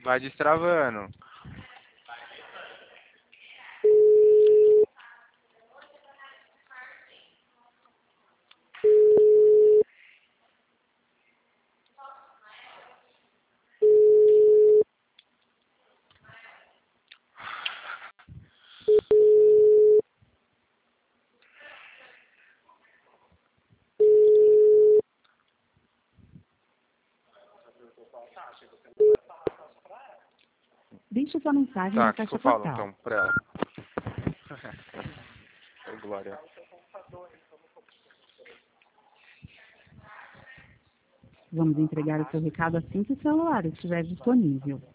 Vai destravando. Deixe sua mensagem Tá, na o que caixa eu falo postal. então pra ela? Ô, Glória. Vamos entregar o seu recado assim que o celular estiver disponível.